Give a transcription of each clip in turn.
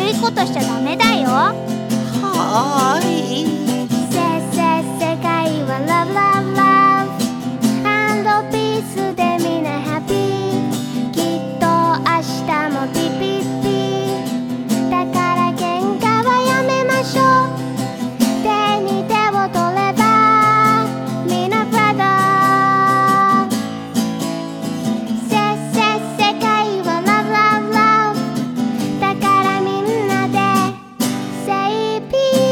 悪いことしちゃダメだよ。 はーい。 世界は Love Love Love and Peace でみんな Happy。 きっと明日もピピピ。だから喧嘩はやめましょう。手に手を取ればみんな Brother。 世界は Love Love Love だからみんなで Say Peace。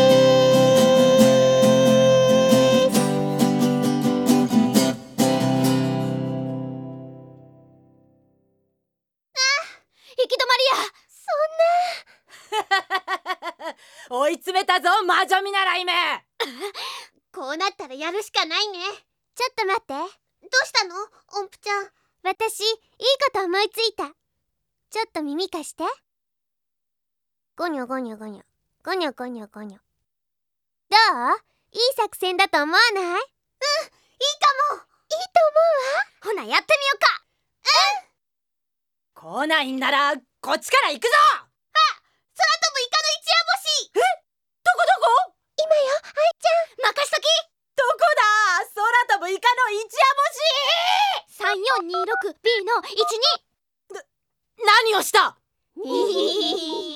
行き止まりや。 追い詰めたぞ魔女見習いめ。 こうなったらやるしかないね。ちょっと待って。どうしたの音符ちゃん。私、いいこと思いついた。ちょっと耳貸して。ゴニョゴニョゴニョ。ゴニョゴニョゴニョ。どう？いい作戦だと思わない？うん、いいかも。いいと思うわ。ほな、やってみようか。 来ないんならこっちから行くぞ。 空飛ぶイカの一夜干し。 どこどこ？ 今よ、愛ちゃん。任しとき。 どこだ？空飛ぶイカの一夜干し。 3426B の12。 何をした？ に